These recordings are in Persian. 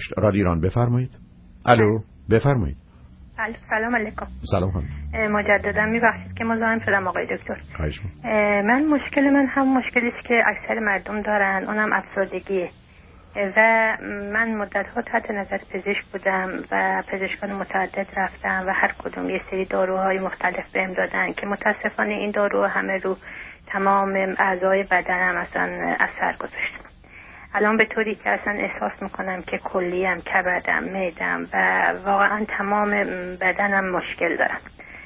رادیو ایران بفرمایید. الو بفرمایید. سلام علیکم. سلام خانم. مجددا میبخشید که مزاحم شدم آقای دکتر. خواهش من مشکل من هم مشکلی است که اکثر مردم دارن، اونم افسردگیه و من مدت‌ها تحت نظر پزشک بودم و پزشکان متعدد رفتم و هر کدوم یه سری داروهای مختلف بهم دادن که متاسفانه این دارو همه رو تمام اعضای بدنم اصلا اثر گذاشت. الان به طوری که اصلا احساس میکنم که کلیم، کبدم، معدم و واقعا تمام بدنم مشکل دارم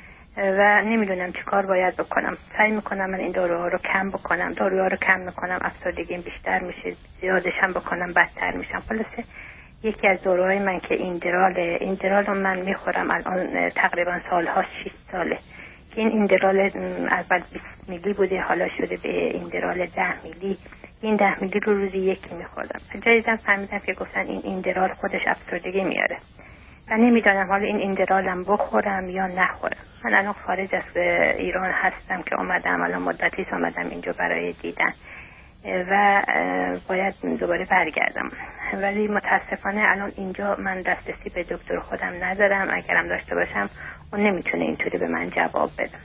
و نمیدونم چی کار باید بکنم. سعی میکنم من این داروها رو کم بکنم، داروها رو کم میکنم، افسردگیم بیشتر میشه، زیادشم بکنم بدتر میشم. خلاصه یکی از داروهای من که ایندرال رو من میخورم الان تقریبا سالها 6 ساله که این ایندرال اول 20 میلی بوده، حالا شده به ایندرال 10 میلی. این 10 میلی رو روزی یکی میخوردم. جدیداً فهمیدم که گفتن این ایندرال خودش افسردگی میاره و نمیدونم حالا این ایندرالم بخورم یا نخورم. من الان خارج از ایران هستم که اومدم، الان مدتی اومدم اینجا برای دیدن و باید دوباره برگردم، ولی متاسفانه الان اینجا من دسترسی به دکتر خودم ندارم. اگرم داشته باشم اون نمیتونه اینطوری به من جواب بده.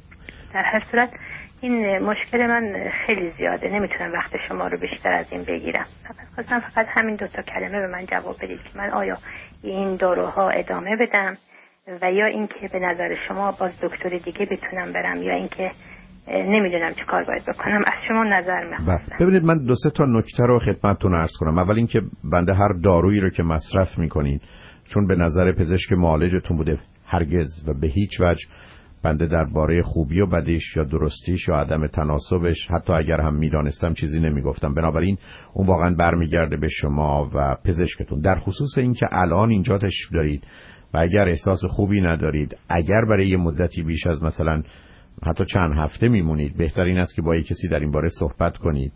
در هر صورت این مشکل من خیلی زیاده، نمیتونم وقت شما رو بیشتر از این بگیرم. فقط همین 2 کلمه به من جواب بدید که من آیا این داروها ادامه بدم و یا اینکه به نظر شما باز دکتر دیگه بتونم برم یا اینکه نمیدونم چه کار باید بکنم. از شما نظر میخواستم. ببینید من 2-3 تا نکته رو خدمتتون عرض کنم. اول اینکه بنده هر دارویی رو که مصرف میکنید چون به نظر پزشک معالجتون بوده هرگز و به هیچ وجه بنده درباره خوبی و بدیش یا درستیش یا عدم تناسبش حتی اگر هم میدانستم چیزی نمیگفتم. بنابراین اون واقعا برمیگرده به شما و پزشکتون. در خصوص اینکه الان اینجا تشریف دارید و اگر احساس خوبی ندارید، اگر برای یه مدتی بیش از مثلا حتی چند هفته میمونید، بهترین است که با یک کسی در این باره صحبت کنید،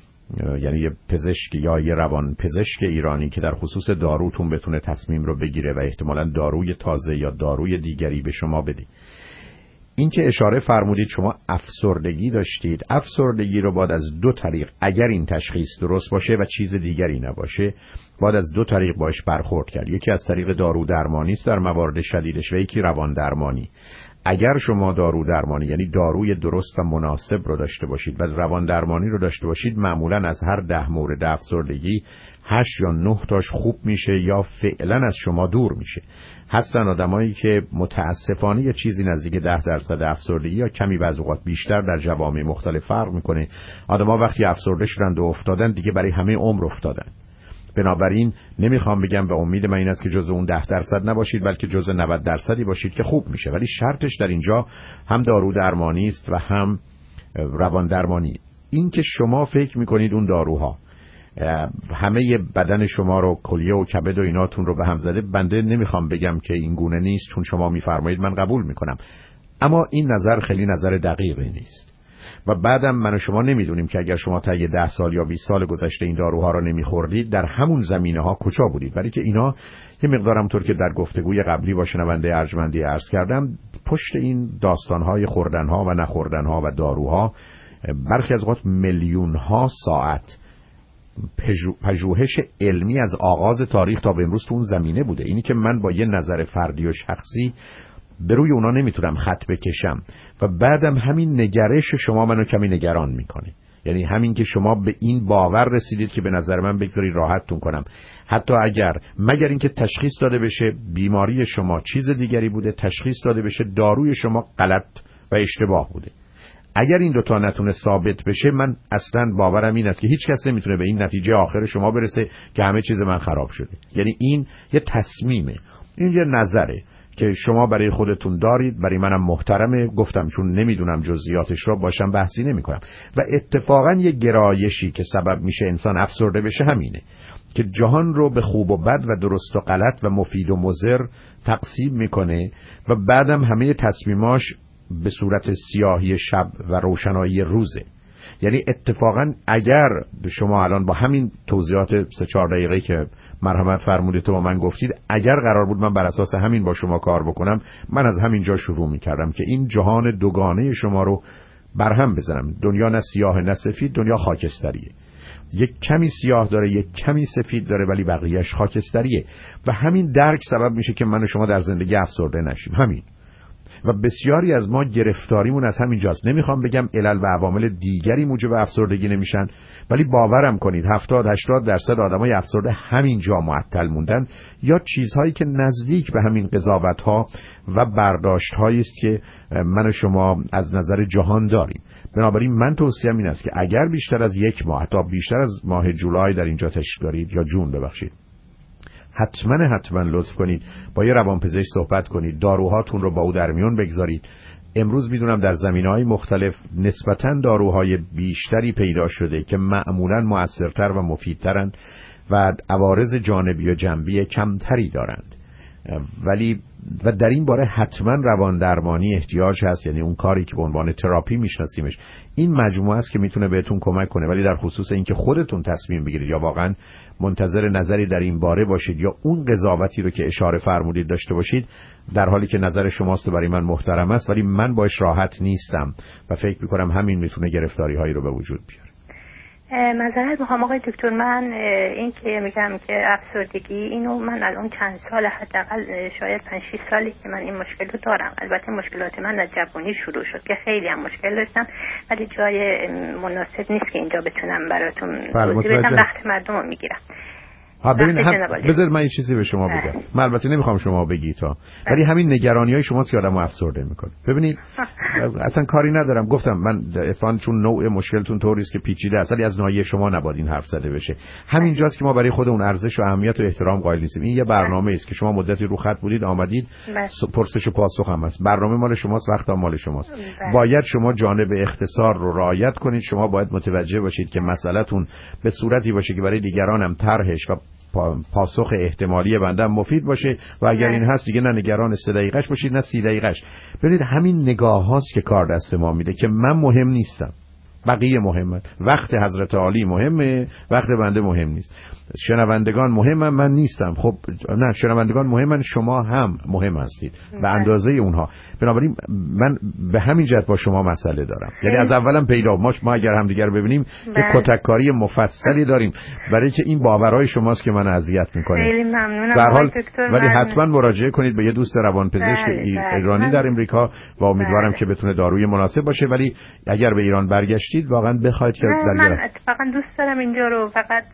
یعنی یه پزشک یا یه روان پزشک ایرانی که در خصوص داروتون بتونه تصمیم رو بگیره و احتمالاً داروی تازه یا داروی دیگری به شما بده. این که اشاره فرمودید شما افسردگی داشتید، افسردگی رو باید از 2 طریق، اگر این تشخیص درست باشه و چیز دیگری نباشه، باید از 2 طریق باش برخورد کرد. یکی از طریق دارو درمانی است در موارد شدیدش و یکی روان درمانی. اگر شما دارو درمانی یعنی داروی درست و مناسب رو داشته باشید و روان درمانی رو داشته باشید، معمولاً از هر 10 مورد افسردگی 8 یا 9 تاش خوب میشه یا فعلا از شما دور میشه. هستن آدمایی که متاسفانه یه چیزی نزدیک 10% افسردگی یا کمی بعض اوقات بیشتر در جوامع مختلف فرق میکنه. آدما وقتی افسرده شدن و افتادن دیگه برای همه عمر افتادن. بنابراین نمیخوام بگم و امید من این است که جزء اون 10% نباشید بلکه جزء 90% باشید که خوب میشه، ولی شرطش در اینجا هم دارو درمانی است و هم روان درمانی. این که شما فکر میکنید اون داروها همه بدن شما رو، کلیه و کبد و ایناتون رو به هم زده، بنده نمیخوام بگم که این گونه نیست، چون شما میفرمایید من قبول میکنم، اما این نظر خیلی نظر دقیقی نیست. و بعدم من و شما نمیدونیم که اگر شما تا 10 سال یا 20 سال گذشته این داروها رو نمیخوردید در همون زمینه‌ها کجا بودید. ولی که اینا یه مقدار همونطور که در گفتگوی قبلی با شنونده ارجمندی عرض کردم، پشت این داستان‌های خوردن‌ها و نخوردن‌ها و داروها برخی از اوقات میلیون‌ها ساعت پژوهش علمی از آغاز تاریخ تا به امروز تو اون زمینه بوده. اینی که من با یه نظر فردی و شخصی به روی اونا نمیتونم خط بکشم و بعدم همین نگرش شما منو کمی نگران میکنه. یعنی همین که شما به این باور رسیدید که به نظر من بگذاری راحتتون کنم، حتی مگر اینکه تشخیص داده بشه بیماری شما چیز دیگری بوده، تشخیص داده بشه داروی شما غلط و اشتباه بوده. اگر این 2 تا نتونه ثابت بشه، من اصلا باورم این است که هیچ کس نمیتونه به این نتیجه آخر شما برسه که همه چیز من خراب شده. یعنی این یه تصمیمه، این یه نظره که شما برای خودتون دارید، برای منم محترمه، گفتم چون نمیدونم جزئیاتش رو باشم بحثی نمیکنم. و اتفاقا یه گرایشی که سبب میشه انسان افسرده بشه همینه که جهان رو به خوب و بد و درست و غلط و مفید و مضر تقسیم میکنه و بعدم همه تصمیماش به صورت سیاهی شب و روشنایی روزه. یعنی اتفاقا اگر شما الان با همین توضیحات 3-4 دقیقه‌ای که مرحمت فرمودید و من گفتید، اگر قرار بود من بر اساس همین با شما کار بکنم، من از همین جا شروع می‌کردم که این جهان دوگانه شما رو برهم بزنم. دنیا نه سیاه نه سفید، دنیا خاکستریه. یک کمی سیاه داره، یک کمی سفید داره، ولی بقیهش خاکستریه و همین درک سبب میشه که من و شما در زندگی افسرده نشیم. همین. و بسیاری از ما گرفتاریمون از همین جاست. نمیخوام بگم علل و عوامل دیگری موجب افسردگی نمیشن، ولی باورم کنید 70-80% آدمای افسرده همین جا معطل موندن یا چیزهایی که نزدیک به همین قضاوت‌ها و برداشت‌هایی است که من و شما از نظر جهان داریم. بنابراین من توصیه‌ام این است که اگر بیشتر از یک ماه، حتی بیشتر از ماه جولای در اینجا تشریف دارید یا جون ببخشید، حتما لطف کنید با یه روانپزشک صحبت کنید، داروهاتون رو با او در میون بگذارید. امروز میدونم در زمینه‌های مختلف نسبتاً داروهای بیشتری پیدا شده که معمولاً مؤثرتر و مفیدترن و عوارض جانبی و جنبی کمتری دارند، ولی و در این باره حتما روان درمانی احتیاج هست، یعنی اون کاری که به عنوان تراپی میشناسیمش. این مجموعه است که میتونه بهتون کمک کنه، ولی در خصوص اینکه خودتون تصمیم بگیرید یا واقعا منتظر نظری در این باره باشید یا اون قضاوتی رو که اشاره فرمودید داشته باشید، در حالی که نظر شماست و برای من محترم است، ولی من باش راحت نیستم و فکر میکنم همین میتونه گرفتاری هایی رو به وجود بیاره. معذرت میخوام آقای دکتر، من این که میگم که افسردگی اینو من الان چند سال، حداقل شاید 5-6 سالی که من این مشکل رو دارم. البته مشکلات من از جوانی شروع شد که خیلی هم مشکل داشتم، ولی جای مناسب نیست که اینجا بتونم براتون توضیح بدم، وقت مردم رو میگیرم. ببین بذار من یه چیزی به شما بگم. من البته نمیخوام شما بگی تا، ولی همین نگرانی‌های شماست که آدمو افسرده میکنه. ببینید اصلا کاری ندارم، گفتم من اتفاقا چون نوع مشکلتون طوری است که پیچیده است، ولی از ناحیه شما نباید این حرف زده بشه. همینجاست که ما برای خودمون ارزش و اهمیت و احترام قائل نیستیم. این یه برنامه است که شما مدتی رو خط بودید، آمدید، پرسش و پاسخ هم است. برنامه مال شماست، وقت هم مال شماست. باید شما جانب اختصار رو رعایت کنید. شما باید متوجه باشید که مسئله‌تون به صورتی باشه که برای دیگران هم طرحش و پاسخ احتمالی بنده مفید باشه و اگر این هست دیگه نه نگران 3 دقیقه‌اش باشید نه 30 دقیقه‌اش. ببینید همین نگاه هاست که کار دست ما میده که من مهم نیستم، بقیه مهمه، وقت حضرت عالی مهمه، وقت بنده مهم نیست، شنوندگان مهمن، من نیستم. خب نه، شنوندگان مهمن، شما هم مهم هستید به اندازه اونها. بنابراین من به همین جهت با شما مسئله دارم. یعنی از اولم پیدا ما اگر هم دیگر ببینیم یه کتککاری مفصلی داریم برای که این باورهای شماست که من اذیت میکنه. خیلی ممنونم به هر حال ولی حتما مراجعه کنید به یه دوست روانپزشک ایرانی در امریکا و امیدوارم که بتونه داروی مناسب باشه. ولی اگر به ایران برگشتید واقعا بخواید که من اتفاقا دوست دارم اینجا رو، فقط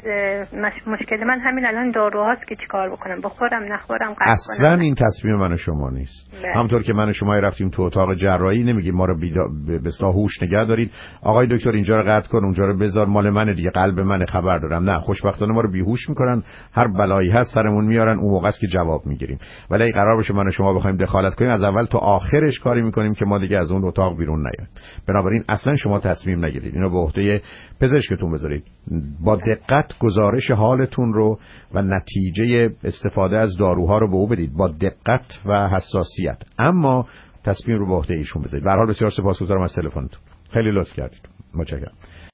مشکل من همین الان داروهاست که چیکار بکنم، بخورم نخورم قطع کنم. اصلا این تصمیم من و شما نیست. همونطور که من و شما رفتیم تو اتاق جراحی نمیگیم ما رو به اصطلاح هوش نگه دارید، آقای دکتر اینجا رو قطع کن، اونجا رو بذار، مال منه دیگه، قلب منه، خبر دارم. نه، خوشبختانه ما رو بیهوش میکنن، هر بلایی هست سرمون میارن، اون موقع است که جواب میگیریم. ولی اگه قرار باشه من و شما بخوایم دخالت کنیم، از اول تا آخرش کاری میکنیم که ما دیگه از اون اتاق بیرون نیایم. بنابراین اصلا شما تصمیم نگیرید، اینو به عهده پزشکتون بذارید. با دقت گزارش حالتون رو و نتیجه استفاده از داروها رو به او بدید، با دقت و حساسیت، اما تصمیم رو به عهده ایشون بذارید. به هر حال بسیار سپاسگزارم از تلفنتون، خیلی لطف کردید. متشکرم.